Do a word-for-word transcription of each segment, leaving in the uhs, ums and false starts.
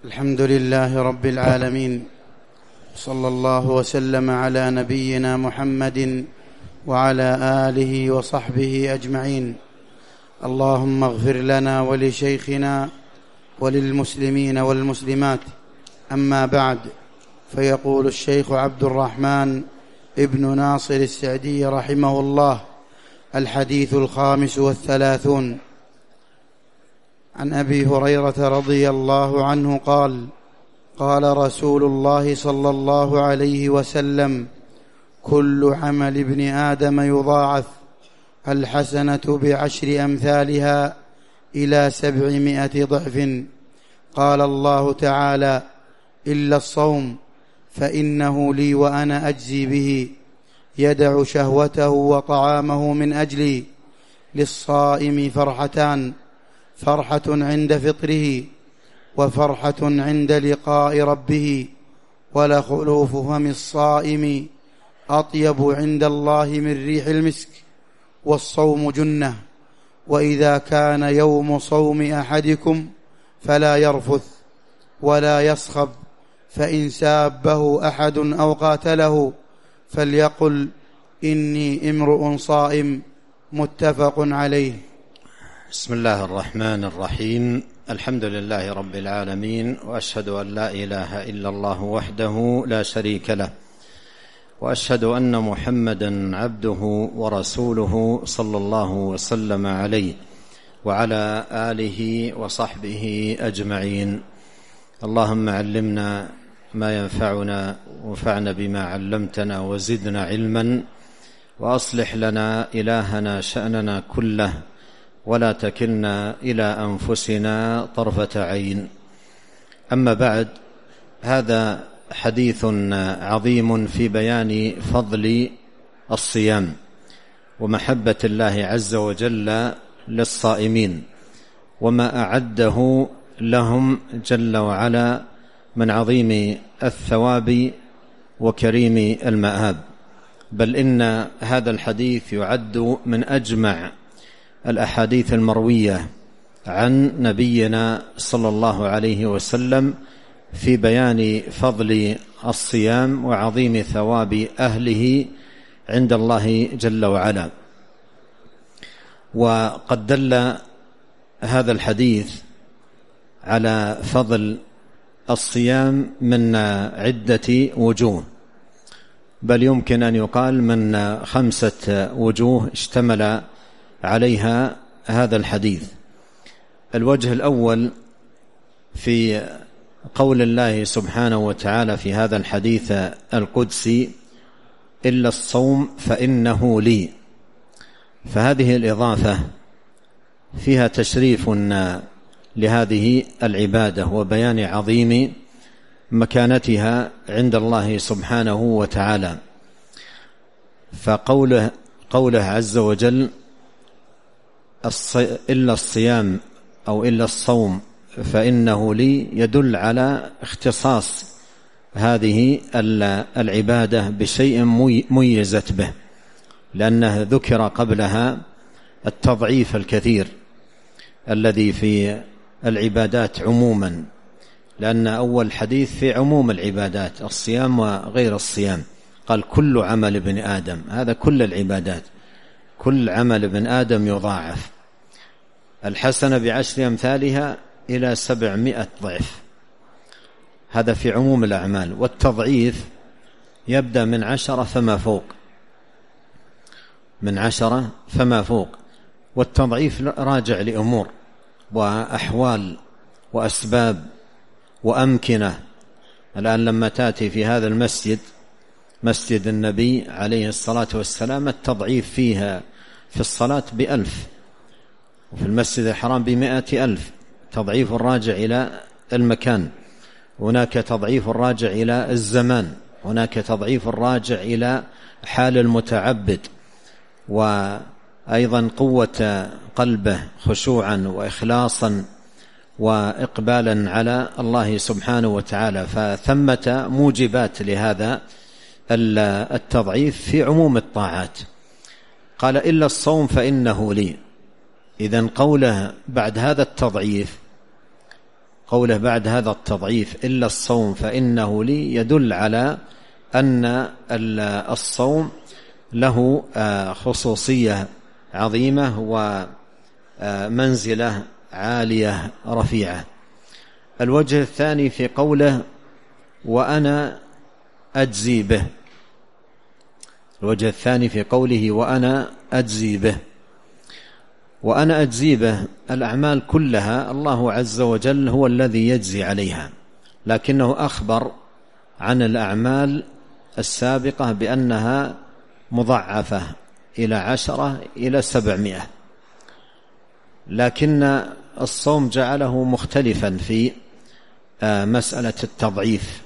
الحمد لله رب العالمين، صلى الله وسلم على نبينا محمد وعلى آله وصحبه أجمعين. اللهم اغفر لنا ولشيخنا وللمسلمين والمسلمات. أما بعد، فيقول الشيخ عبد الرحمن ابن ناصر السعدي رحمه الله: الحديث الخامس والثلاثون. عن أبي هريرة رضي الله عنه قال: قال رسول الله صلى الله عليه وسلم: كل عمل ابن آدم يضاعف، الحسنة بعشر أمثالها إلى سبعمائة ضعف. قال الله تعالى: إلا الصوم فإنه لي وأنا أجزي به، يدع شهوته وطعامه من أجلي. للصائم فرحتان: فرحة عند فطره، وفرحة عند لقاء ربه. ولخلوف فم الصائم أطيب عند الله من ريح المسك. والصوم جنة، وإذا كان يوم صوم أحدكم فلا يرفث ولا يصخب، فإن سابه أحد أو قاتله فليقل إني امرؤ صائم. متفق عليه. بسم الله الرحمن الرحيم. الحمد لله رب العالمين، وأشهد أن لا إله إلا الله وحده لا شريك له، وأشهد أن محمدا عبده ورسوله صلى الله وسلم عليه وعلى آله وصحبه أجمعين. اللهم علمنا ما ينفعنا، وانفعنا بما علمتنا، وزدنا علما، وأصلح لنا إلهنا شأننا كله، ولا تكلنا إلى أنفسنا طرفة عين. أما بعد، هذا حديث عظيم في بيان فضل الصيام ومحبة الله عز وجل للصائمين، وما أعده لهم جل وعلا من عظيم الثواب وكريم المآب. بل إن هذا الحديث يعد من أجمع الأحاديث المروية عن نبينا صلى الله عليه وسلم في بيان فضل الصيام وعظيم ثواب أهله عند الله جل وعلا. وقد دل هذا الحديث على فضل الصيام من عدة وجوه، بل يمكن أن يقال من خمسة وجوه اشتمل عليها هذا الحديث. الوجه الأول في قول الله سبحانه وتعالى في هذا الحديث القدسي: إلا الصوم فإنه لي. فهذه الإضافة فيها تشريف لهذه العبادة وبيان عظيم مكانتها عند الله سبحانه وتعالى. فقوله قوله عز وجل إلا الصيام أو إلا الصوم فإنه لي يدل على اختصاص هذه العبادة بشيء ميزت به، لأنه ذكر قبلها التضعيف الكثير الذي في العبادات عموما، لأن أول حديث في عموم العبادات الصيام وغير الصيام. قال كل عمل ابن آدم، هذا كل العبادات، كل عمل ابن آدم يضاعف، الحسنة بعشر أمثالها إلى سبعمائة ضعف. هذا في عموم الأعمال. والتضعيف يبدأ من عشرة فما فوق، من عشرة فما فوق. والتضعيف راجع لأمور وأحوال وأسباب وأمكنة. الآن لما تأتي في هذا المسجد، مسجد النبي عليه الصلاة والسلام، التضعيف فيها في الصلاة بألف، وفي المسجد الحرام بمائة ألف. تضعيف الراجع إلى المكان، هناك تضعيف الراجع إلى الزمان، هناك تضعيف الراجع إلى حال المتعبد، وأيضا قوة قلبه خشوعا وإخلاصا وإقبالا على الله سبحانه وتعالى. فثمة موجبات لهذا التضعيف في عموم الطاعات. قال إلا الصوم فإنه لي. إذن قوله بعد هذا التضعيف قوله بعد هذا التضعيف إلا الصوم فإنه لي يدل على أن الصوم له خصوصية عظيمة ومنزلة عالية رفيعة. الوجه الثاني في قوله وأنا أجزي به، الوجه الثاني في قوله وأنا أجزي به، وأنا أجزي به الأعمال كلها الله عز وجل هو الذي يجزي عليها، لكنه أخبر عن الأعمال السابقة بأنها مضاعفة إلى عشرة إلى سبعمائة، لكن الصوم جعله مختلفا في مسألة التضعيف،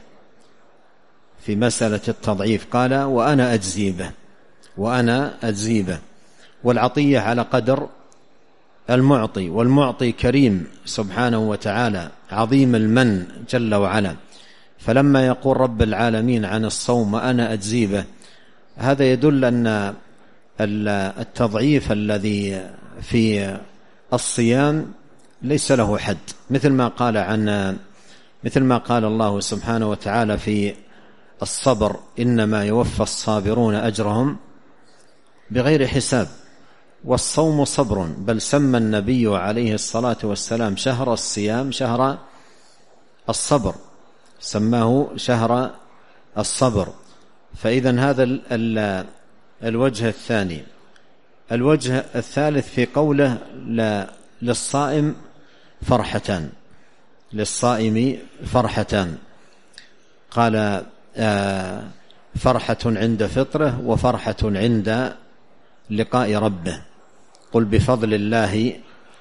في مسألة التضعيف قال وأنا أجزي به، وأنا أجزي به، والعطية على قدر المعطي، والمعطي كريم سبحانه وتعالى عظيم المن جل وعلا. فلما يقول رب العالمين عن الصوم وأنا أجزي به، هذا يدل أن التضعيف الذي في الصيام ليس له حد، مثل ما قال عن مثل ما قال الله سبحانه وتعالى في الصبر إنما يوفى الصابرون أجرهم بغير حساب، والصوم صبر، بل سمى النبي عليه الصلاة والسلام شهر الصيام شهر الصبر، سماه شهر الصبر. فإذن هذا الوجه الثاني. الوجه الثالث في قوله للصائم فرحتان، للصائم فرحتان، قال فرحة عند فطره وفرحة عند لقاء ربه، قل بفضل الله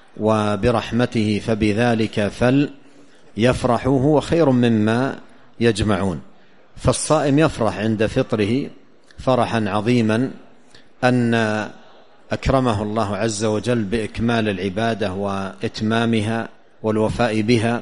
وبرحمته فبذلك فليفرحوا هو خير مما يجمعون. فالصائم يفرح عند فطره فرحا عظيما أن أكرمه الله عز وجل بإكمال العبادة وإتمامها والوفاء بها،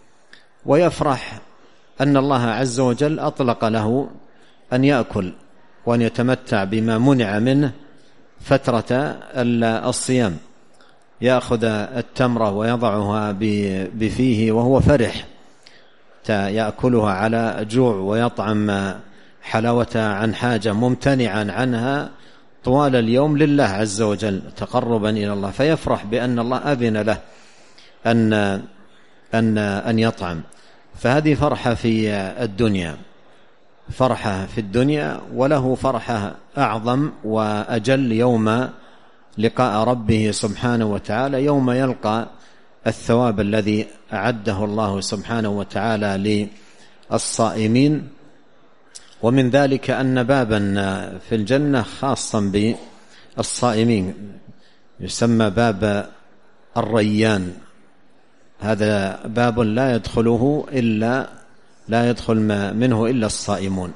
ويفرح أن الله عز وجل أطلق له أن يأكل وأن يتمتع بما منع منه فترة الصيام، يأخذ التمرة ويضعها بفيه وهو فرح، يأكلها على جوع ويطعم حلاوتها عن حاجة، ممتنعا عنها طوال اليوم لله عز وجل تقربا إلى الله، فيفرح بأن الله أذن له أن أن أن يطعم. فهذه فرحة في الدنيا، فرحة في الدنيا، وله فرحة أعظم وأجل يوم لقاء ربه سبحانه وتعالى، يوم يلقى الثواب الذي أعده الله سبحانه وتعالى للصائمين. ومن ذلك أن بابا في الجنة خاصا بالصائمين يسمى باب الريان، هذا باب لا يدخله إلا لا يدخل منه إلا الصائمون.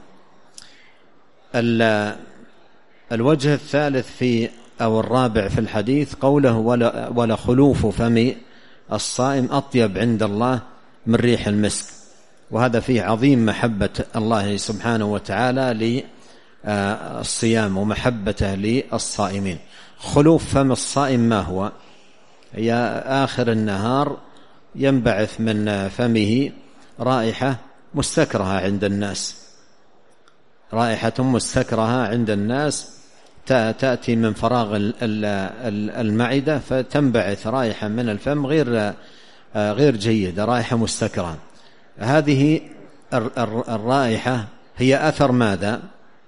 الوجه الثالث في أو الرابع في الحديث قوله ولا خلوف فم الصائم أطيب عند الله من ريح المسك، وهذا فيه عظيم محبة الله سبحانه وتعالى للصيام ومحبته للصائمين. خلوف فم الصائم ما هو؟ هي آخر النهار ينبعث من فمه رائحة مستكرهة عند الناس، رائحة مستكرهة عند الناس تأتي من فراغ المعدة فتنبعث رائحة من الفم غير غير جيدة، رائحة مستكرهة. هذه الرائحة هي أثر ماذا؟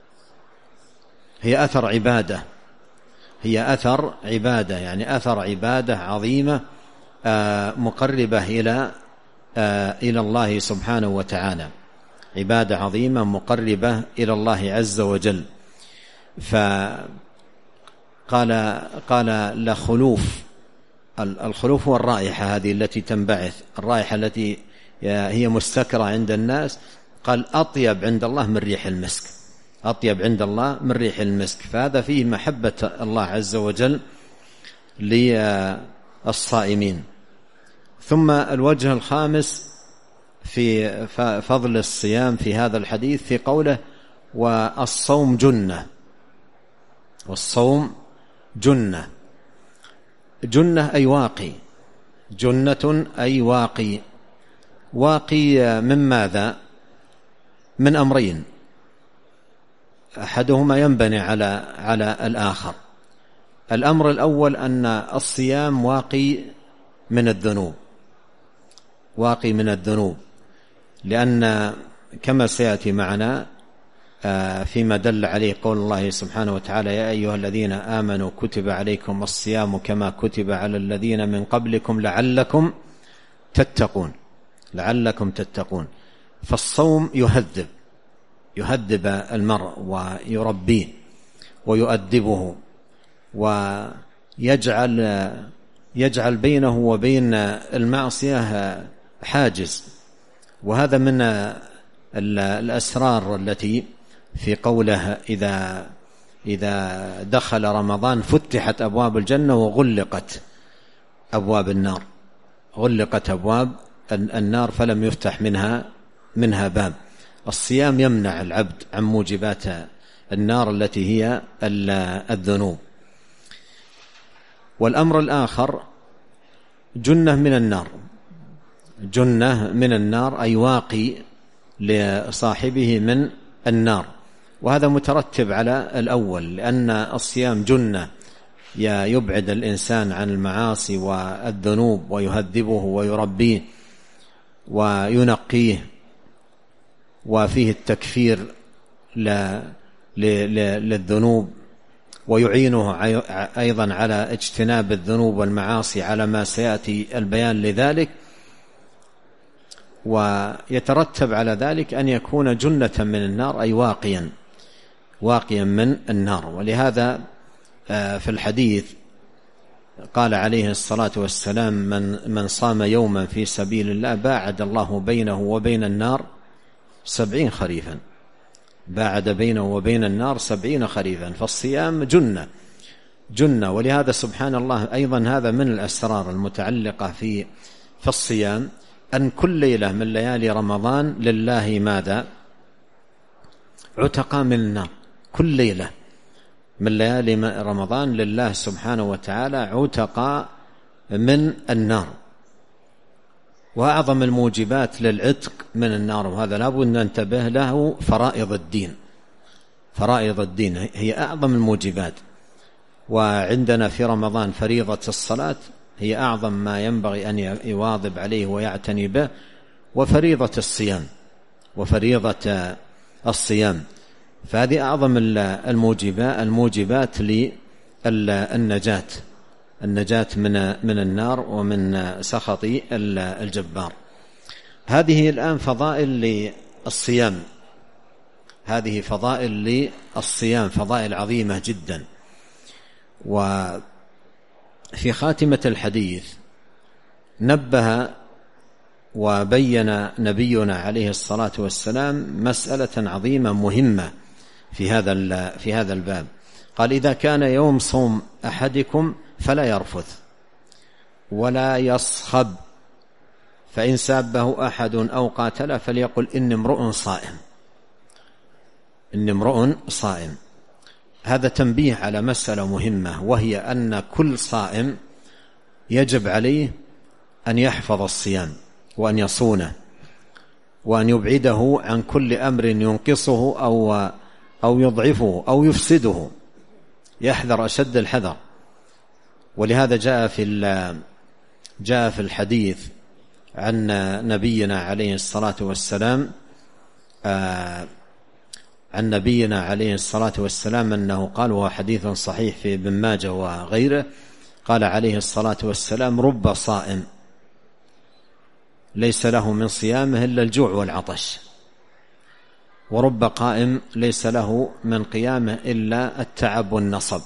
هي أثر عبادة، هي أثر عبادة، يعني أثر عبادة عظيمة مقربة إلى إلى الله سبحانه وتعالى، عبادة عظيمة مقربة إلى الله عز وجل. فقال قال لخلوف، الخلوف هو الرائحة هذه التي تنبعث، الرائحة التي هي مستكرة عند الناس، قال أطيب عند الله من ريح المسك، أطيب عند الله من ريح المسك. فهذا فيه محبة الله عز وجل للصائمين. ثم الوجه الخامس في فضل الصيام في هذا الحديث في قوله والصوم جنة، والصوم جنة، جنة أي واقي، جنة أي واقي، واقي من ماذا؟ من أمرين، أحدهما ينبني على على الآخر. الأمر الأول أن الصيام واقي من الذنوب، واقي من الذنوب، لأن كما سيأتي معنا فيما دل عليه قول الله سبحانه وتعالى: يا أيها الذين آمنوا كتب عليكم الصيام كما كتب على الذين من قبلكم لعلكم تتقون، لعلكم تتقون. فالصوم يهذب يهذب المرء ويربيه ويؤدبه ويجعل يجعل بينه وبين المعصية حاجز. وهذا من الأسرار التي في قوله: إذا إذا دخل رمضان فتحت أبواب الجنة وغلقت أبواب النار، غلقت أبواب النار فلم يفتح منها منها باب. الصيام يمنع العبد عن موجبات النار التي هي الذنوب. والأمر الآخر جنة من النار، جنة من النار أي واقي لصاحبه من النار. وهذا مترتب على الأول، لأن الصيام جنة يبعد الإنسان عن المعاصي والذنوب ويهذبه ويربيه وينقيه، وفيه التكفير للذنوب، ويعينه أيضا على اجتناب الذنوب والمعاصي على ما سيأتي البيان لذلك. ويترتب على ذلك أن يكون جنة من النار أي واقيا واقيا من النار. ولهذا في الحديث قال عليه الصلاة والسلام: من, من صام يوما في سبيل الله باعد الله بينه وبين النار سبعين خريفا، باعد بينه وبين النار سبعين خريفا. فالصيام جنة جنة. ولهذا سبحان الله أيضا هذا من الأسرار المتعلقة في في الصيام، أن كل ليلة من ليالي رمضان لله ماذا؟ عتقى من النار. كل ليلة من ليالي رمضان لله سبحانه وتعالى عتقى من النار. وأعظم الموجبات للعتق من النار، وهذا لابد أن ننتبه له، فرائض الدين. فرائض الدين هي أعظم الموجبات. وعندنا في رمضان فريضة الصلاة هي أعظم ما ينبغي أن يواظب عليه ويعتني به، وفريضة الصيام وفريضة الصيام فهذه أعظم الموجبات الموجبات للنجاة النجاة من من النار ومن سخط الجبار. هذه الآن فضائل للصيام، هذه فضائل للصيام، فضائل عظيمة جدا. وفي خاتمة الحديث نبه وبين نبينا عليه الصلاة والسلام مسألة عظيمة مهمة في هذا في هذا الباب. قال: إذا كان يوم صوم أحدكم فلا يرفث ولا يصخب، فإن سابه أحد أو قاتله فليقل إني امرؤ صائم، إني امرؤ صائم. هذا تنبيه على مسألة مهمة، وهي أن كل صائم يجب عليه أن يحفظ الصيام وأن يصونه وأن يبعده عن كل أمر ينقصه أو أو يضعفه أو يفسده، يحذر أشد الحذر. ولهذا جاء في جاء في الحديث عن نبينا عليه الصلاة والسلام عن نبينا عليه الصلاة والسلام أنه قال، وهو حديث صحيح في ابن ماجه وغيره، قال عليه الصلاة والسلام: رب صائم ليس له من صيامه إلا الجوع والعطش، ورب قائم ليس له من قيامه إلا التعب والنصب.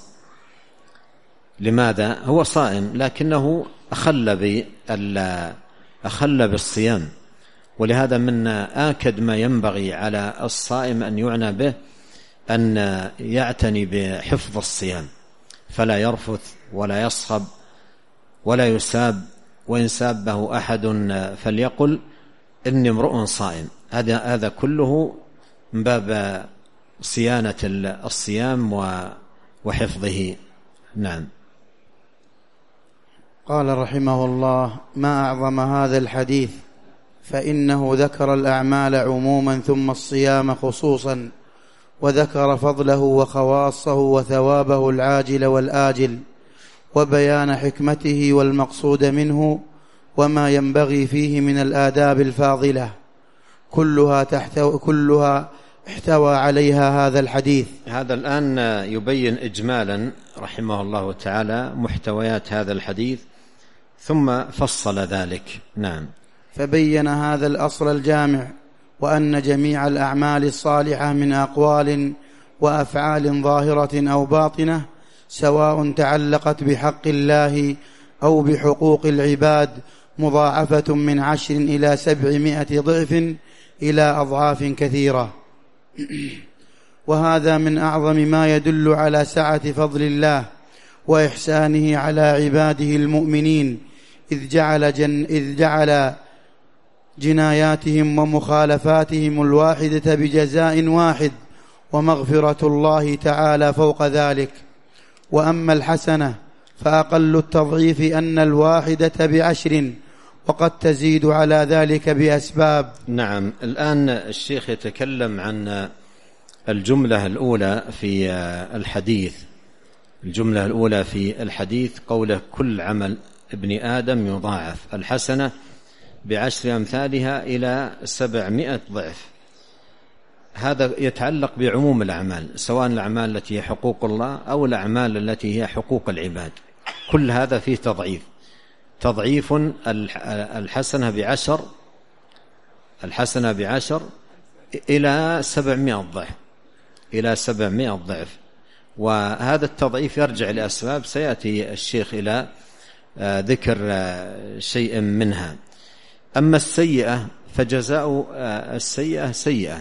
لماذا؟ هو صائم لكنه أخل أخل بالصيام. ولهذا من آكد ما ينبغي على الصائم أن يعنى به أن يعتني بحفظ الصيام، فلا يرفث ولا يصخب ولا يساب، وإن سابه أحد فليقل إني امرؤ صائم. هذا هذا كله من باب صيانة الصيام وحفظه. نعم. قال رحمه الله: ما أعظم هذا الحديث فإنه ذكر الأعمال عموما ثم الصيام خصوصا، وذكر فضله وخواصه وثوابه العاجل والآجل، وبيان حكمته والمقصود منه، وما ينبغي فيه من الآداب الفاضلة، كلها تحتوي كلها احتوى عليها هذا الحديث. هذا الآن يبين إجمالا رحمه الله تعالى محتويات هذا الحديث، ثم فصل ذلك. نعم. فبين هذا الأصل الجامع، وأن جميع الأعمال الصالحة من أقوال وأفعال ظاهرة أو باطنة، سواء تعلقت بحق الله أو بحقوق العباد، مضاعفة من عشر إلى سبعمائة ضعف إلى أضعاف كثيرة. وهذا من أعظم ما يدل على سعة فضل الله وإحسانه على عباده المؤمنين، إذ جعل, جن إذ جعل جناياتهم ومخالفاتهم الواحدة بجزاء واحد، ومغفرة الله تعالى فوق ذلك. وأما الحسنة فأقل التضعيف أن الواحدة بعشر، وقد تزيد على ذلك بأسباب. نعم. الآن الشيخ يتكلم عن الجملة الأولى في الحديث. الجملة الأولى في الحديث قوله كل عمل ابن آدم يضاعف، الحسنة بعشر أمثالها إلى سبعمائة ضعف. هذا يتعلق بعموم الأعمال، سواء الأعمال التي هي حقوق الله أو الأعمال التي هي حقوق العباد، كل هذا فيه تضعيف. تضعيف الحسنة بعشر الحسنة بعشر إلى سبعمائة ضعف إلى سبعمائة ضعف. وهذا التضعيف يرجع لأسباب سيأتي الشيخ إلى ذكر شيء منها. أما السيئة فجزاء السيئة سيئة،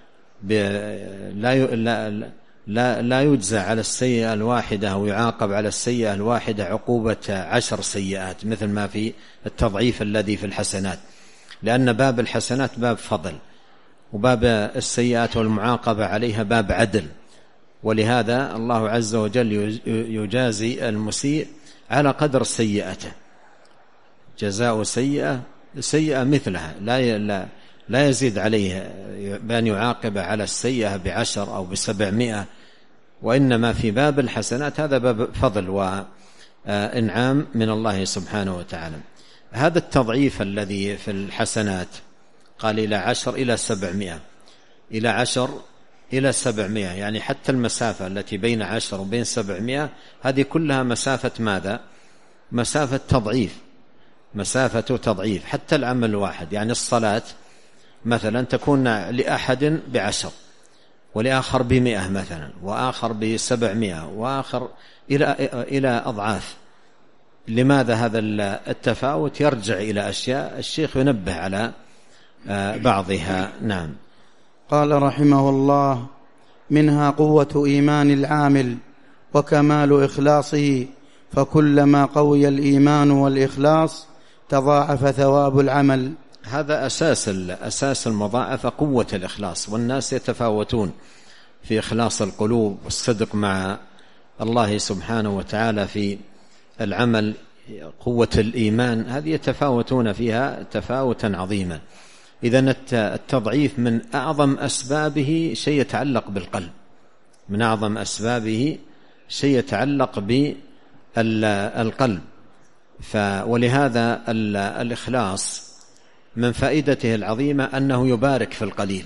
لا لا لا يجزى على السيئة الواحدة أو يعاقب على السيئة الواحدة عقوبة عشر سيئات مثل ما في التضعيف الذي في الحسنات، لأن باب الحسنات باب فضل، وباب السيئات والمعاقبة عليها باب عدل. ولهذا الله عز وجل يجازي المسيء على قدر سيئته، جزاء سيئة سيئة مثلها، لا لا لا يزيد عليه بأن يعاقب على السيئة بعشر أو بسبعمائة، وإنما في باب الحسنات هذا باب فضل وإنعام من الله سبحانه وتعالى. هذا التضعيف الذي في الحسنات قال إلى عشر إلى سبعمائة، إلى عشر إلى سبعمائة، يعني حتى المسافة التي بين عشر وبين سبعمائة هذه كلها مسافة ماذا؟ مسافة تضعيف، مسافة تضعيف. حتى العمل الواحد، يعني الصلاة مثلا تكون لأحد بعشر ولآخر بمئة مثلا، وآخر بسبعمائة، وآخر إلى إلى أضعاف. لماذا هذا التفاوت؟ يرجع إلى أشياء الشيخ ينبه على بعضها. نعم. قال رحمه الله: منها قوة إيمان العامل وكمال إخلاصه، فكلما قوي الإيمان والإخلاص تضاعف ثواب العمل. هذا أساس أساس المضاعفة، قوة الإخلاص. والناس يتفاوتون في إخلاص القلوب والصدق مع الله سبحانه وتعالى في العمل. قوة الإيمان هذه يتفاوتون فيها تفاوتا عظيما. إذن التضعيف من أعظم أسبابه شيء يتعلق بالقلب، من أعظم أسبابه شيء يتعلق بالقلب. ولهذا الإخلاص من فائدته العظيمة أنه يبارك في القليل،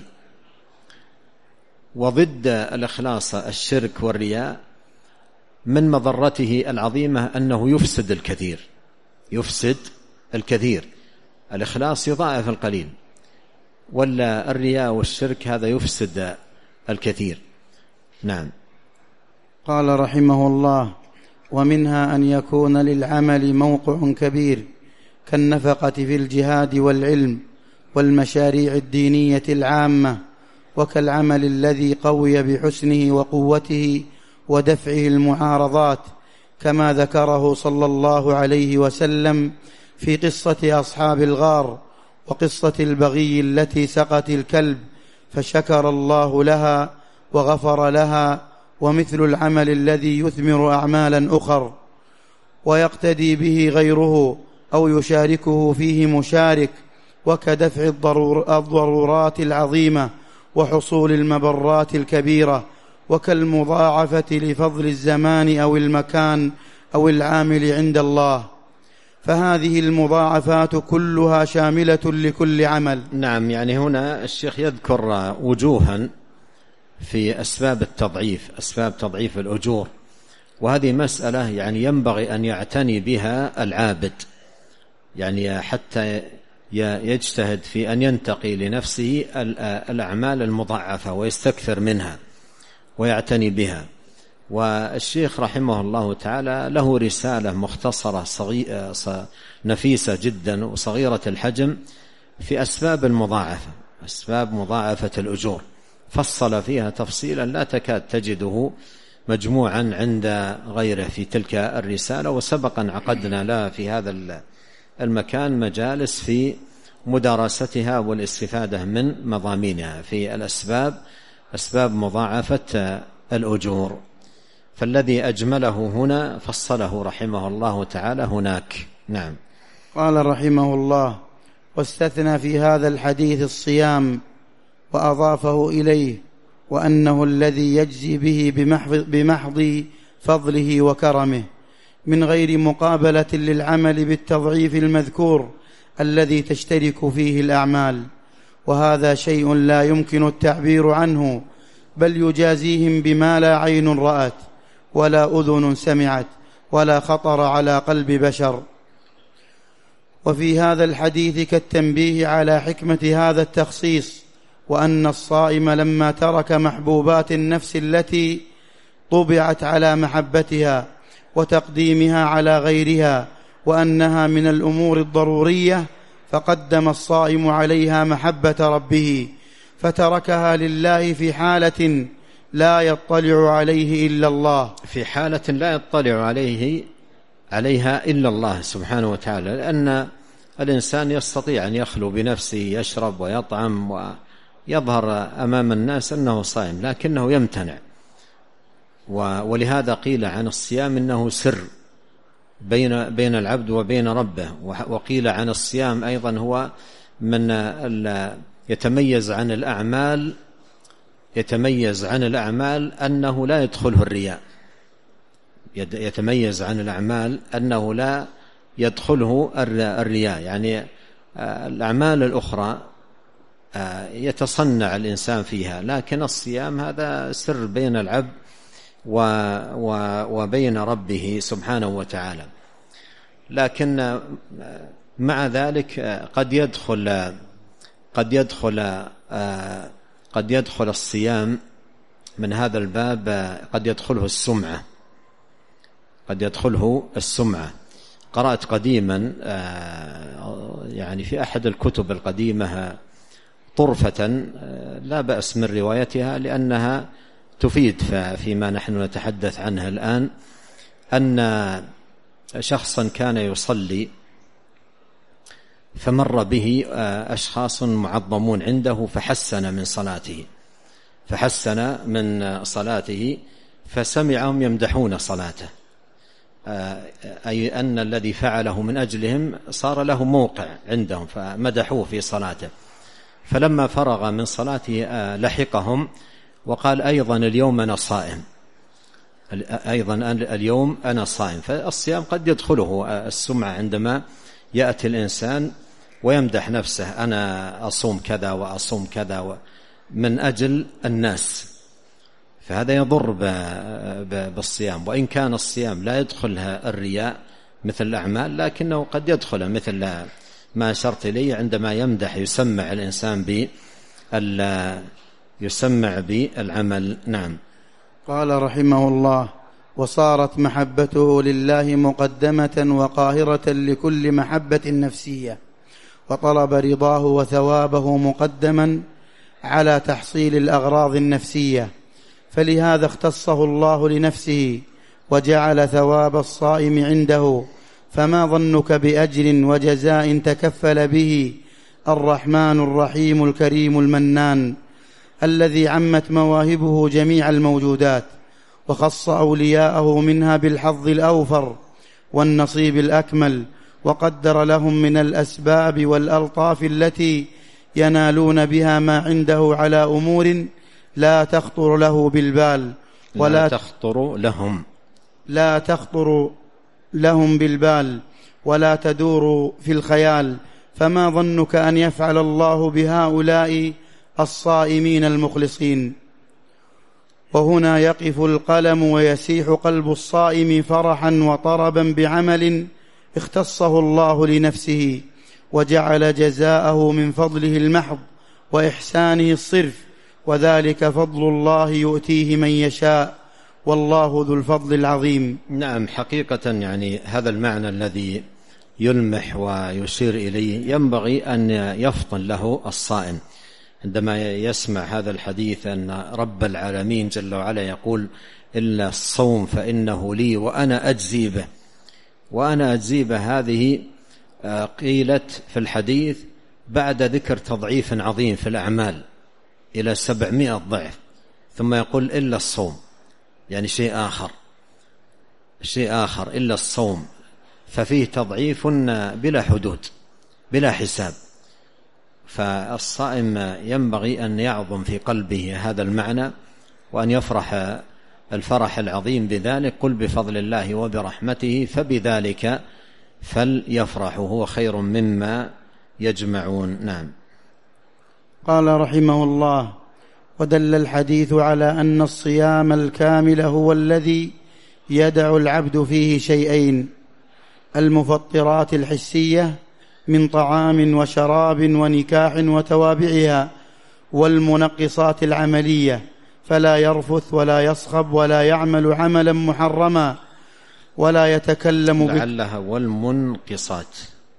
وضد الإخلاص الشرك والرياء من مضرته العظيمة أنه يفسد الكثير، يفسد الكثير. الإخلاص يضاعف القليل، ولا الرياء والشرك هذا يفسد الكثير. نعم. قال رحمه الله: ومنها أن يكون للعمل موقع كبير كالنفقة في الجهاد والعلم والمشاريع الدينية العامة، وكالعمل الذي قوي بحسنه وقوته ودفعه المعارضات، كما ذكره صلى الله عليه وسلم في قصة أصحاب الغار وقصة البغي التي سقت الكلب فشكر الله لها وغفر لها، ومثل العمل الذي يثمر أعمالا أخر ويقتدي به غيره أو يشاركه فيه مشارك، وكدفع الضرورات العظيمة وحصول المبرات الكبيرة، وكالمضاعفة لفضل الزمان أو المكان أو العامل عند الله، فهذه المضاعفات كلها شاملة لكل عمل. نعم، يعني هنا الشيخ يذكر وجوها في أسباب التضعيف، أسباب تضعيف الأجور، وهذه مسألة يعني ينبغي أن يعتني بها العابد، يعني حتى يجتهد في أن ينتقي لنفسه الأعمال المضاعفة ويستكثر منها ويعتني بها. والشيخ رحمه الله تعالى له رسالة مختصرة صغيرة نفيسة جدا وصغيرة الحجم في أسباب المضاعفة، أسباب مضاعفة الأجور، فصل فيها تفصيلا لا تكاد تجده مجموعا عند غيره في تلك الرسالة. وسبقا عقدنا له في هذا المكان مجالس في مدارستها والاستفادة من مضامينها في الأسباب، أسباب مضاعفة الأجور، فالذي أجمله هنا فصله رحمه الله تعالى هناك. نعم. قال رحمه الله: واستثنى في هذا الحديث الصيام وأضافه إليه، وأنه الذي يجزي به بمحض فضله وكرمه من غير مقابلة للعمل بالتضعيف المذكور الذي تشترك فيه الأعمال، وهذا شيء لا يمكن التعبير عنه، بل يجازيهم بما لا عين رأت ولا أذن سمعت ولا خطر على قلب بشر. وفي هذا الحديث كالتنبيه على حكمة هذا التخصيص، وأن الصائم لما ترك محبوبات النفس التي طبعت على محبتها وتقديمها على غيرها وأنها من الأمور الضرورية، فقدم الصائم عليها محبة ربه فتركها لله في حالة لا يطلع عليه إلا الله، في حالة لا يطلع عليه عليها إلا الله سبحانه وتعالى، لأن الإنسان يستطيع أن يخلو بنفسه، يشرب ويطعم ويظهر أمام الناس أنه صائم، لكنه يمتنع. ولهذا قيل عن الصيام إنه سر بين بين العبد وبين ربه، وقيل عن الصيام أيضا هو من يتميز عن الأعمال يتميز عن الأعمال أنه لا يدخله الرياء، يتميز عن الأعمال أنه لا يدخله الرياء، يعني الأعمال الأخرى يتصنع الإنسان فيها، لكن الصيام هذا سر بين العبد وبين ربه سبحانه وتعالى. لكن مع ذلك قد يدخل قد يدخل قد يدخل الصيام من هذا الباب، قد يدخله السمعة قد يدخله السمعة. قرأت قديما يعني في أحد الكتب القديمة طرفة لا بأس من روايتها لأنها تفيد فيما نحن نتحدث عنها الآن، أن شخصا كان يصلي فمر به أشخاص معظمون عنده فحسن من صلاته فحسن من صلاته فسمعهم يمدحون صلاته، أي أن الذي فعله من أجلهم صار له موقع عندهم فمدحوه في صلاته. فلما فرغ من صلاته لحقهم وقال أيضا اليوم أنا صائم، أيضا اليوم أنا صائم. فالصيام قد يدخله السمعة عندما يأتي الإنسان ويمدح نفسه، أنا أصوم كذا وأصوم كذا من أجل الناس، فهذا يضر بالصيام. وإن كان الصيام لا يدخلها الرياء مثل الأعمال، لكنه قد يدخل مثل ما أشرت إليه عندما يمدح يسمع الإنسان بال يسمع بالعمل. نعم. قال رحمه الله: وصارت محبته لله مقدمة وقاهرة لكل محبة نفسية، وطلب رضاه وثوابه مقدما على تحصيل الأغراض النفسية، فلهذا اختصه الله لنفسه وجعل ثواب الصائم عنده. فما ظنك بأجر وجزاء تكفل به الرحمن الرحيم الكريم المنان الذي عمت مواهبه جميع الموجودات، وخص أولياءه منها بالحظ الأوفر والنصيب الأكمل، وقدر لهم من الأسباب والألطاف التي ينالون بها ما عنده على أمور لا تخطر له بالبال ولا لا تخطر لهم لا تخطر لهم بالبال ولا تدور في الخيال. فما ظنك أن يفعل الله بهؤلاء الصائمين المخلصين؟ وهنا يقف القلم ويسيح قلب الصائم فرحا وطربا بعمل اختصه الله لنفسه، وجعل جزاءه من فضله المحض وإحسانه الصرف، وذلك فضل الله يؤتيه من يشاء، والله ذو الفضل العظيم. نعم، حقيقة يعني هذا المعنى الذي يلمح ويشير إليه ينبغي أن يفطن له الصائم عندما يسمع هذا الحديث، أن رب العالمين جل وعلا يقول إلا الصوم فإنه لي وأنا أجزي به. وأنا أجزي به هذه قيلت في الحديث بعد ذكر تضعيف عظيم في الأعمال إلى سبعمائة ضعف، ثم يقول إلا الصوم، يعني شيء آخر شيء آخر إلا الصوم، ففيه تضعيف بلا حدود بلا حساب. فالصائم ينبغي أن يعظم في قلبه هذا المعنى وأن يفرح الفرح العظيم بذلك. قل بفضل الله وبرحمته فبذلك فليفرحوا هو خير مما يجمعون. نعم. قال رحمه الله: ودل الحديث على أن الصيام الكامل هو الذي يدع العبد فيه شيئين: المفطرات الحسية من طعام وشراب ونكاح وتوابعها، والمنقصات العملية، فلا يرفث ولا يصخب ولا يعمل عملا محرما ولا يتكلم لعلها والمنقصات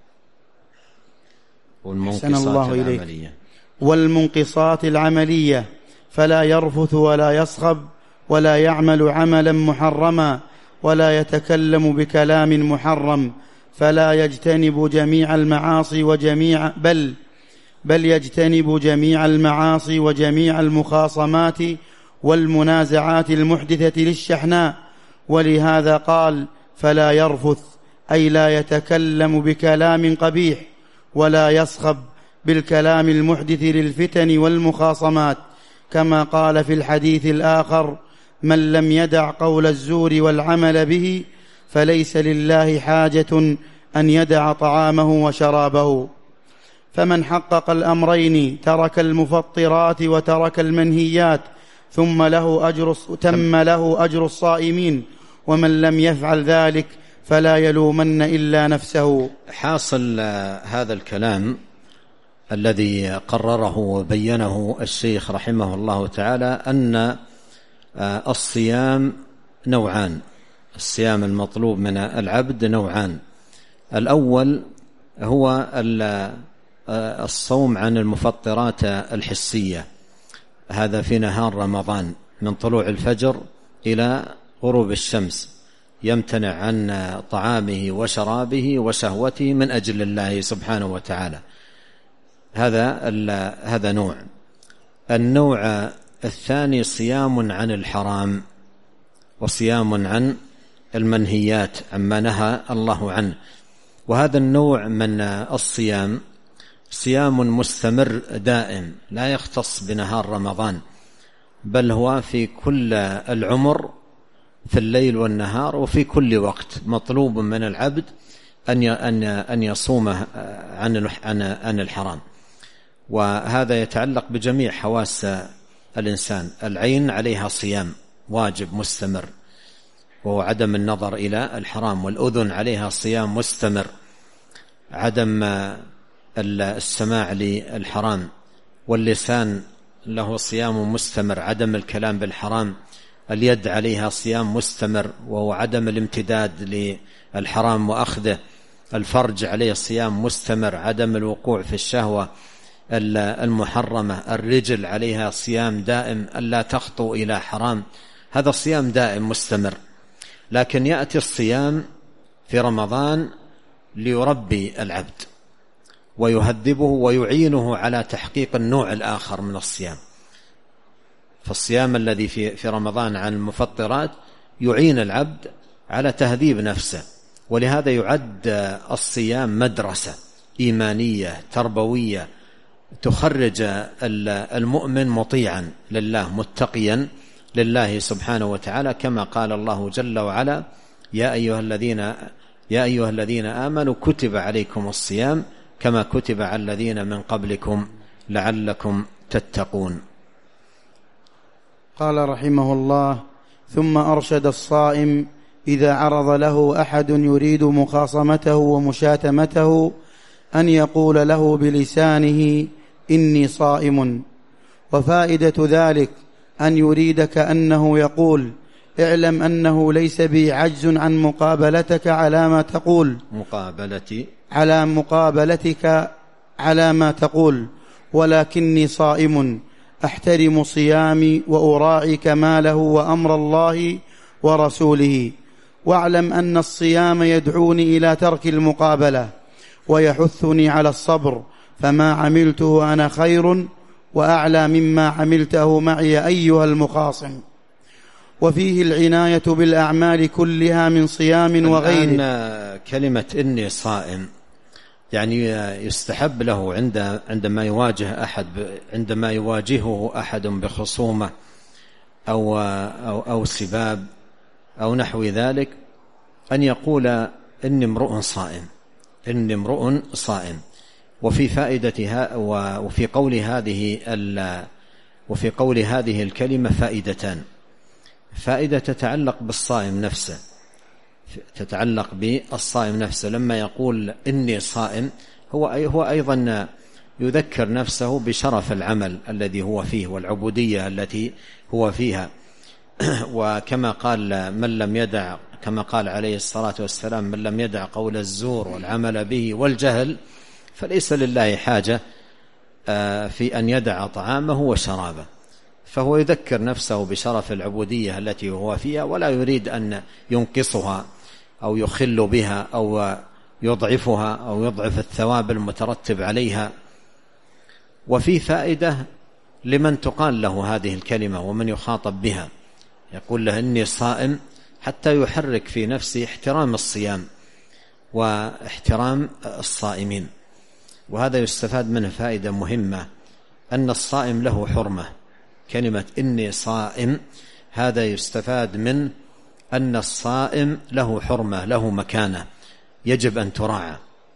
والمنقصات العملية والمنقصات العملية فلا يرفث ولا يصخب ولا يعمل عملا محرما ولا يتكلم بكلام محرم، فلا يجتنب جميع المعاصي وجميع بل بل يجتنب جميع المعاصي وجميع المخاصمات والمنازعات المحدثة للشحناء. ولهذا قال: فلا يرفث، أي لا يتكلم بكلام قبيح، ولا يصخب بالكلام المحدث للفتن والمخاصمات، كما قال في الحديث الآخر: من لم يدع قول الزور والعمل به فليس لله حاجة أن يدع طعامه وشرابه. فمن حقق الأمرين ترك المفطرات وترك المنهيات، ثم له أجر تم له أجر الصائمين، ومن لم يفعل ذلك فلا يلومن إلا نفسه. حاصل هذا الكلام الذي قرره وبينه الشيخ رحمه الله تعالى أن الصيام نوعان، الصيام المطلوب من العبد نوعان. الأول هو الصوم عن المفطرات الحسية، هذا في نهار رمضان من طلوع الفجر إلى غروب الشمس، يمتنع عن طعامه وشرابه وشهوته من أجل الله سبحانه وتعالى. هذا هذا نوع. النوع الثاني صيام عن الحرام وصيام عن المنهيات عما نهى الله عنه. وهذا النوع من الصيام صيام مستمر دائم لا يختص بنهار رمضان، بل هو في كل العمر، في الليل والنهار وفي كل وقت. مطلوب من العبد أن أن يصوم عن عن الحرام، وهذا يتعلق بجميع حواس الإنسان. العين عليها صيام واجب مستمر وهو عدم النظر إلى الحرام، والأذن عليها صيام مستمر عدم السماع للحرام، واللسان له صيام مستمر عدم الكلام بالحرام، اليد عليها صيام مستمر وهو عدم الامتداد للحرام وأخذه، الفرج عليه صيام مستمر عدم الوقوع في الشهوة المحرمة، الرجل عليها صيام دائم ألا تخطو إلى حرام، هذا صيام دائم مستمر. لكن يأتي الصيام في رمضان ليربي العبد ويهذبه ويعينه على تحقيق النوع الآخر من الصيام. فالصيام الذي في في رمضان عن المفطرات يعين العبد على تهذيب نفسه ولهذا يعد الصيام مدرسة إيمانية تربوية تخرج المؤمن مطيعا لله متقيا لله سبحانه وتعالى، كما قال الله جل وعلا: يا أيها الذين يا أيها الذين آمنوا كتب عليكم الصيام كما كتب على الذين من قبلكم لعلكم تتقون. قال رحمه الله: ثم أرشد الصائم إذا عرض له أحد يريد مخاصمته ومشاتمته أن يقول له بلسانه: إني صائم. وفائدة ذلك أن يريد كأنه يقول: اعلم أنه ليس بي عجز عن مقابلتك على ما تقول مقابلتي على مقابلتك على ما تقول، ولكني صائم أحترم صيامي وأراعي كماله وأمر الله ورسوله. واعلم أن الصيام يدعوني إلى ترك المقابلة ويحثني على الصبر، فما عملته أنا خير وأعلى مما عملته معي أيها المخاصم. وفيه العناية بالأعمال كلها من صيام وغيره. الآن كلمة إني صائم يعني يستحب له عند عندما يواجه أحد عندما يواجهه أحد بخصومة أو أو أو سباب أو نحو ذلك أن يقول: إني امرؤ صائم، إني امرؤ صائم. وفي فائدتها وفي قول هذه وفي قول هذه الكلمة فائدتان: فائدة تتعلق بالصائم نفسه، تتعلق بالصائم نفسه. لما يقول إني صائم هو هو أيضا يذكر نفسه بشرف العمل الذي هو فيه والعبودية التي هو فيها. وكما قال من لم يدع كما قال عليه الصلاة والسلام: من لم يدع قول الزور والعمل به والجهل فليس لله حاجة في أن يدع طعامه وشرابه. فهو يذكر نفسه بشرف العبودية التي هو فيها، ولا يريد أن ينقصها أو يخل بها أو يضعفها أو يضعف الثواب المترتب عليها. وفي فائدة لمن تقال له هذه الكلمة ومن يخاطب بها، يقول له إني صائم، حتى يحرك في نفسه احترام الصيام واحترام الصائمين. وهذا يستفاد منه فائدة مهمة، أن الصائم له حرمة. كلمة إني صائم هذا يستفاد من أن الصائم له حرمة، له مكانة يجب أن تراعى،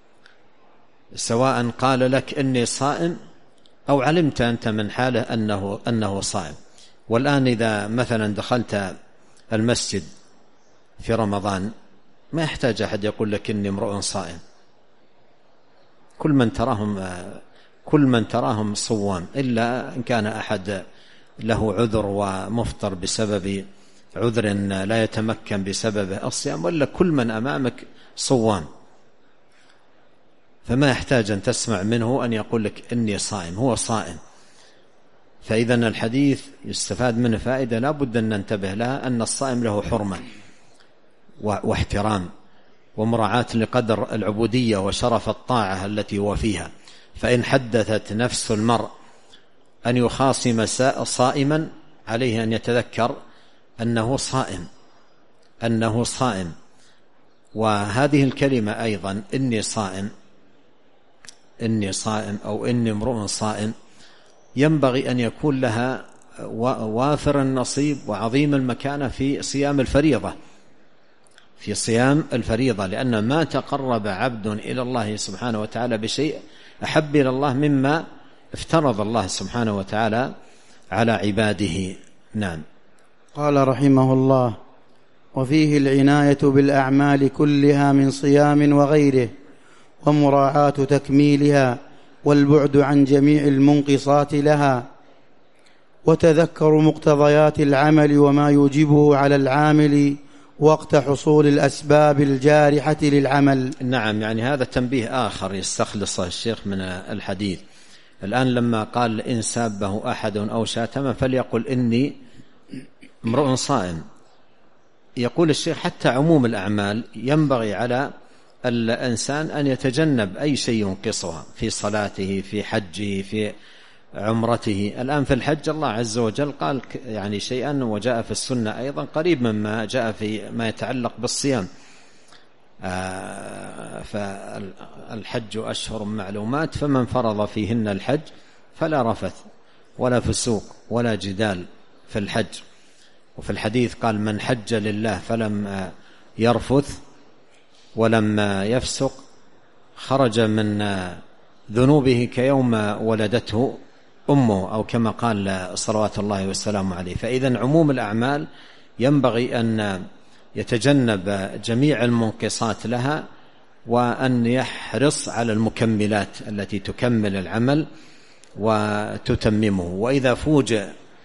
سواء قال لك إني صائم أو علمت أنت من حاله أنه, أنه صائم. والآن إذا مثلا دخلت المسجد في رمضان ما يحتاج أحد يقول لك إني امرؤ صائم، كل من تراهم كل من تراهم صوام، إلا إن كان أحد له عذر ومفطر بسبب عذر لا يتمكن بسببه الصيام، ولا كل من أمامك صوام، فما يحتاج أن تسمع منه أن يقول لك إني صائم، هو صائم. فإذا الحديث يستفاد منه فائدة لا بد أن ننتبه لها، أن الصائم له حرمة واحترام ومراعاة لقدر العبودية وشرف الطاعة التي هو فيها. فإن حدثت نفس المرء أن يخاصم صائما عليه أن يتذكر أنه صائم أنه صائم. وهذه الكلمة أيضا إني صائم إني صائم أو إني امرؤ صائم ينبغي أن يكون لها وافر النصيب وعظيم المكانة في صيام الفريضة في صيام الفريضة لأن ما تقرب عبد إلى الله سبحانه وتعالى بشيء أحب إلى الله مما افترض الله سبحانه وتعالى على عباده. نعم. قال رحمه الله: وفيه العناية بالأعمال كلها من صيام وغيره، ومراعاة تكميلها، والبعد عن جميع المنقصات لها، وتذكر مقتضيات العمل وما يوجبه على العامل وقت حصول الأسباب الجارحة للعمل. نعم، يعني هذا تنبيه آخر يستخلصه الشيخ من الحديث. الآن لما قال إن سابه أحد أو شاتمه فليقل إني امرؤ صائم، يقول الشيخ حتى عموم الأعمال ينبغي على الإنسان أن يتجنب أي شيء ينقصها في صلاته، في حجه، في عمرته. الآن في الحج الله عز وجل قال يعني شيئا، وجاء في السنة أيضا قريب مما جاء في ما يتعلق بالصيام. فالحج أشهر معلومات، فمن فرض فيهن الحج فلا رفث ولا فسوق ولا جدال في الحج. وفي الحديث قال: من حج لله فلم يرفث ولم يفسق خرج من ذنوبه كيوم ولدته أمه، أو كما قال صلوات الله والسلام عليه. فإذا عموم الأعمال ينبغي أن يتجنب جميع المنقصات لها، وأن يحرص على المكملات التي تكمل العمل وتتممه. وإذا فوجئ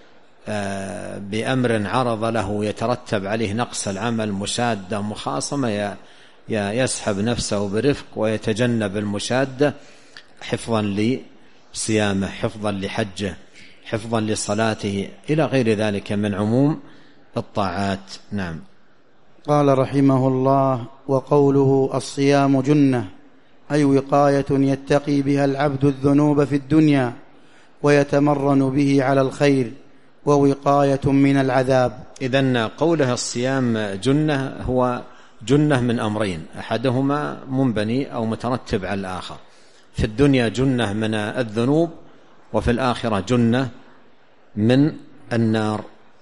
بأمر عرض له يترتب عليه نقص العمل، مشادة مخاصمة، يسحب نفسه برفق ويتجنب المشادة حفظا لصيامه، حفظا لحجه، حفظا لصلاته، إلى غير ذلك من عموم الطاعات. نعم. قال رحمه الله: وقوله الصيام جنة، أي وقاية يتقي بها العبد الذنوب في الدنيا ويتمرن به على الخير، ووقاية من العذاب. إذن قوله الصيام جنة هو جنة من أمرين، أحدهما منبني أو مترتب على الآخر. في الدنيا جنة من الذنوب، وفي الآخرة جنة من النار.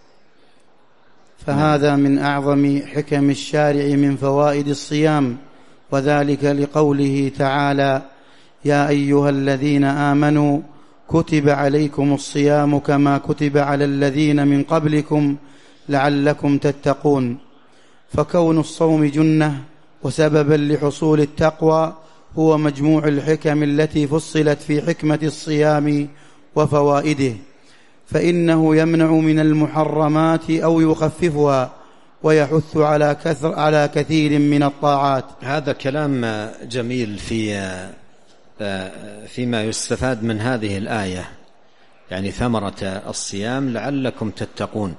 فهذا من أعظم حكم الشارع من فوائد الصيام، وذلك لقوله تعالى: يا أيها الذين آمنوا كتب عليكم الصيام كما كتب على الذين من قبلكم لعلكم تتقون. فكون الصوم جنة وسببا لحصول التقوى هو مجموع الحكم التي فصلت في حكمة الصيام وفوائده، فإنه يمنع من المحرمات أو يخففها، ويحث على كثر على كثير من الطاعات. هذا كلام جميل في فيما يستفاد من هذه الآية، يعني ثمرة الصيام لعلكم تتقون.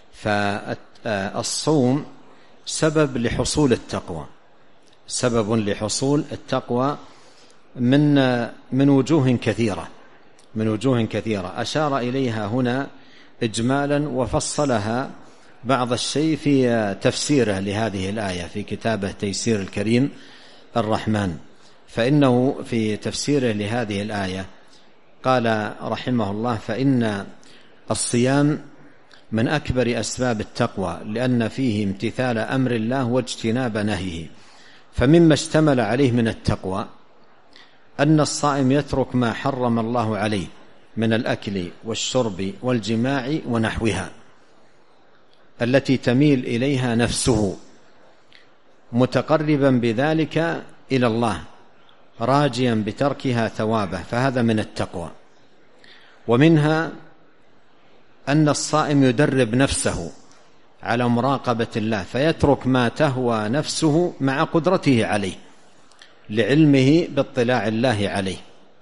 فالصوم سبب لحصول التقوى، سبب لحصول التقوى من من وجوه كثيرة، من وجوه كثيرة أشار إليها هنا إجمالا، وفصلها بعض الشيء في تفسيره لهذه الآية في كتابه تيسير الكريم الرحمن. فإنه في تفسيره لهذه الآية قال رحمه الله: فإن الصيام من أكبر أسباب التقوى، لأن فيه امتثال أمر الله واجتناب نهيه. فمما اشتمل عليه من التقوى أن الصائم يترك ما حرم الله عليه من الأكل والشرب والجماع ونحوها التي تميل إليها نفسه، متقربا بذلك إلى الله، راجيا بتركها ثوابه، فهذا من التقوى. ومنها أن الصائم يدرب نفسه على مراقبة الله، فيترك ما تهوى نفسه مع قدرته عليه لعلمه باطلاع الله عليه.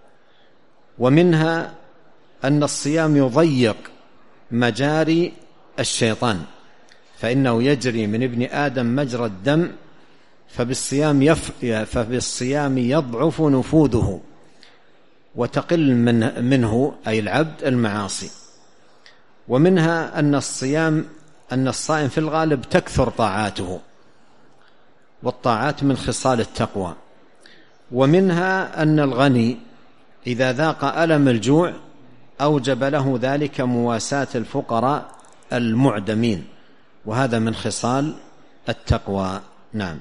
ومنها أن الصيام يضيق مجاري الشيطان، فإنه يجري من ابن آدم مجرى الدم، فبالصيام, يف... فبالصيام يضعف نفوذه وتقل من... منه أي العبد المعاصي. ومنها أن الصيام أن الصائم في الغالب تكثر طاعاته، والطاعات من خصال التقوى. ومنها أن الغني إذا ذاق ألم الجوع أوجب له ذلك مواساة الفقراء المعدمين، وهذا من خصال التقوى. نعم.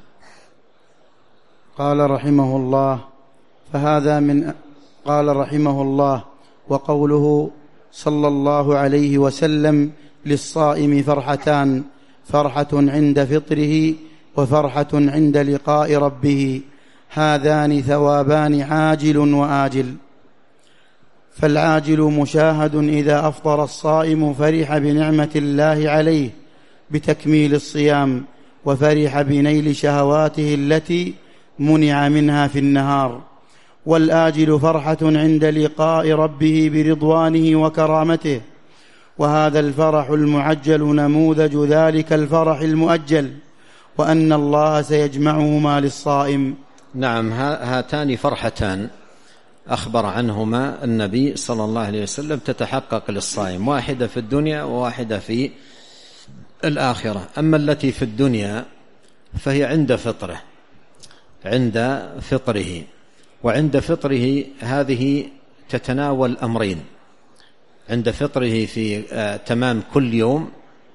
قال رحمه الله: فهذا من قال رحمه الله: وقوله صلى الله عليه وسلم: للصائم فرحتان، فرحة عند فطره وفرحة عند لقاء ربه، هذان ثوابان عاجل وآجل. فالعاجل مشاهد إذا أفطر الصائم فرح بنعمة الله عليه بتكميل الصيام، وفرح بنيل شهواته التي منع منها في النهار. والآجل فرحة عند لقاء ربه برضوانه وكرامته، وهذا الفرح المعجل نموذج ذلك الفرح المؤجل، وأن الله سيجمعهما للصائم. نعم، هاتان فرحتان أخبر عنهما النبي صلى الله عليه وسلم تتحقق للصائم، واحدة في الدنيا وواحدة في الآخرة. أما التي في الدنيا فهي عند فطره، عند فطره. وعند فطره هذه تتناول أمرين: عند فطره في تمام كل يوم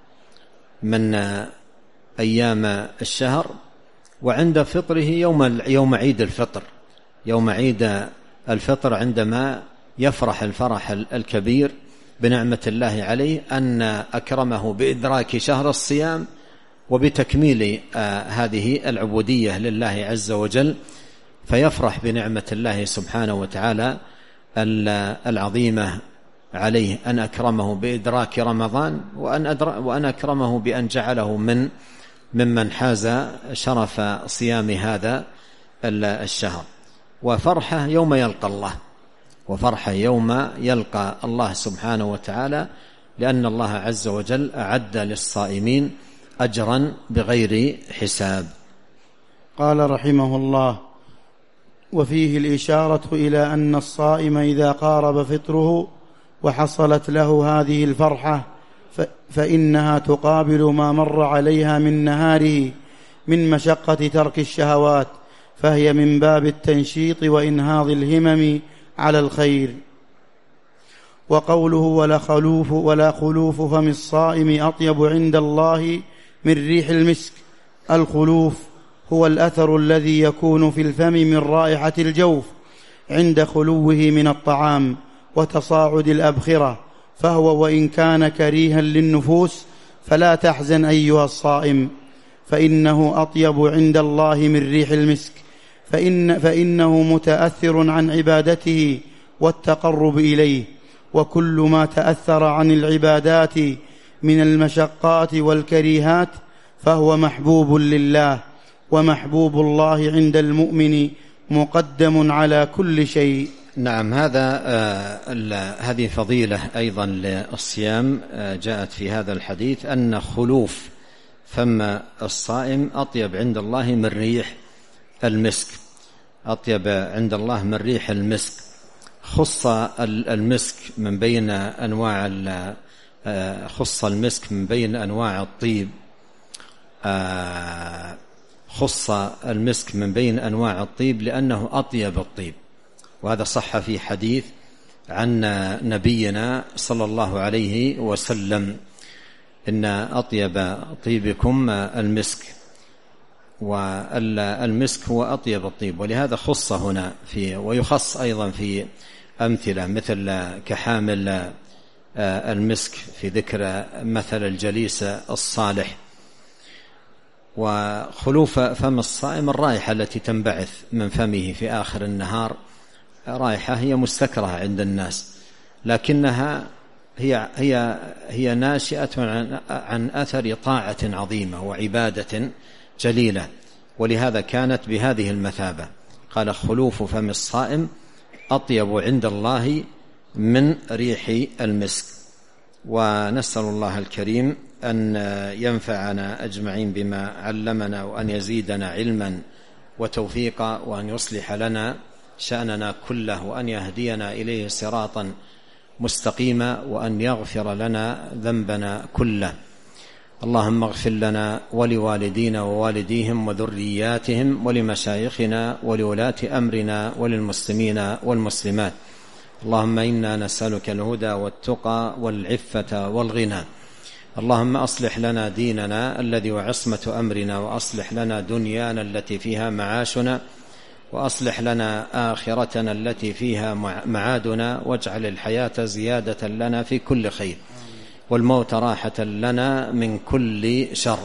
من أيام الشهر، وعند فطره يوم يوم عيد الفطر، يوم عيد الفطر عندما يفرح الفرح الكبير بنعمة الله عليه أن أكرمه بإدراك شهر الصيام وبتكميل هذه العبودية لله عز وجل، فيفرح بنعمة الله سبحانه وتعالى العظيمة عليه أن أكرمه بإدراك رمضان، وأن, وأن أكرمه بأن جعله من ممن حاز شرف صيام هذا الشهر. وفرحة يوم يلقى الله، وفرحة يوم يلقى الله سبحانه وتعالى، لأن الله عز وجل أعد للصائمين أجرا بغير حساب. قال رحمه الله: وفيه الإشارة إلى أن الصائم إذا قارب فطره وحصلت له هذه الفرحة فإنها تقابل ما مر عليها من نهاره من مشقة ترك الشهوات، فهي من باب التنشيط وإنهاض الهمم على الخير. وقوله ولا خلوف, ولا خلوف فم الصائم أطيب عند الله من ريح المسك، الخلوف هو الأثر الذي يكون في الفم من رائحة الجوف عند خلوه من الطعام وتصاعد الأبخرة، فهو وإن كان كريها للنفوس فلا تحزن أيها الصائم، فإنه أطيب عند الله من ريح المسك، فإن فإنه متأثر عن عبادته والتقرب إليه، وكل ما تأثر عن العبادات من المشقات والكريهات فهو محبوب لله، ومحبوب الله عند المؤمن مقدم على كل شيء. نعم، هذا آه هذه فضيلة أيضا للصيام آه جاءت في هذا الحديث أن خلوف فم الصائم أطيب عند الله من ريح المسك، أطيب عند الله من ريح المسك. خص المسك من بين أنواع خص المسك من بين أنواع الطيب خص المسك من بين أنواع الطيب لأنه أطيب الطيب، وهذا صح في حديث عن نبينا صلى الله عليه وسلم: إن أطيب طيبكم المسك، والمسك هو أطيب الطيب، ولهذا خص هنا في، ويخص أيضا في أمثلة مثل كحامل المسك في ذكر مثل الجليس الصالح. وخلوف فم الصائم الرائحة التي تنبعث من فمه في آخر النهار، رائحة هي مستكرهة عند الناس، لكنها هي هي هي ناشئة عن, عن أثر طاعة عظيمة وعبادة جليلة، ولهذا كانت بهذه المثابة. قال: خلوف فم الصائم أطيب عند الله من ريح المسك. ونسأل الله الكريم أن ينفعنا أجمعين بما علمنا، وأن يزيدنا علما وتوفيقا، وأن يصلح لنا شأننا كله، وأن يهدينا إليه صراطا مستقيما، وأن يغفر لنا ذنبنا كله. اللهم اغفر لنا ولوالدينا ووالديهم وذرياتهم ولمشايخنا ولولاة أمرنا وللمسلمين والمسلمات. اللهم إنا نسألك الهدى والتقى والعفة والغنى. اللهم أصلح لنا ديننا الذي وعصمة أمرنا، وأصلح لنا دنيانا التي فيها معاشنا، وأصلح لنا آخرتنا التي فيها معادنا، واجعل الحياة زيادة لنا في كل خير، والموت راحة لنا من كل شر.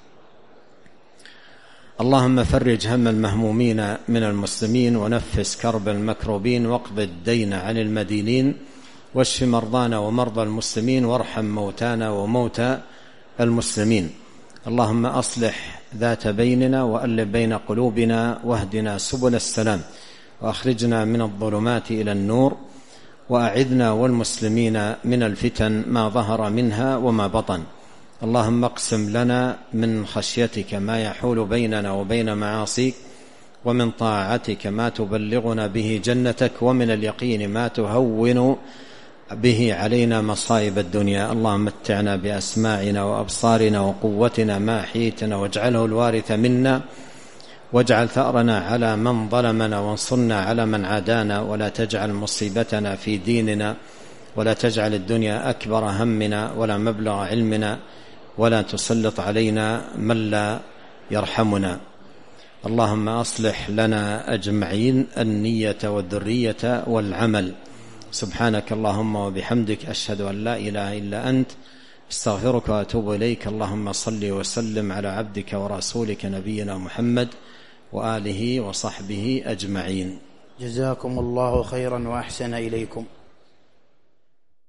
اللهم فرج هم المهمومين من المسلمين، ونفس كرب المكروبين، واقض الدين عن المدينين، واشف مرضانا ومرضى المسلمين، وارحم موتانا وموتى المسلمين. اللهم أصلح ذات بيننا، وألف بين قلوبنا، واهدنا سبل السلام، وأخرجنا من الظلمات إلى النور، وأعذنا والمسلمين من الفتن ما ظهر منها وما بطن. اللهم اقسم لنا من خشيتك ما يحول بيننا وبين معاصيك، ومن طاعتك ما تبلغنا به جنتك، ومن اليقين ما تهون به علينا مصائب الدنيا. اللهم متعنا بأسماعنا وأبصارنا وقوتنا ما أحييتنا، واجعله الوارث منا، واجعل ثأرنا على من ظلمنا وانصرنا على من عادانا، ولا تجعل مصيبتنا في ديننا، ولا تجعل الدنيا أكبر همنا ولا مبلغ علمنا، ولا تسلط علينا من لا يرحمنا. اللهم أصلح لنا أجمعين النية والذرية والعمل. سبحانك اللهم وبحمدك، أشهد أن لا إله إلا أنت، استغفرك وأتوب إليك. اللهم صل وسلم على عبدك ورسولك نبينا محمد وآله وصحبه أجمعين. جزاكم الله خيرا وأحسن إليكم.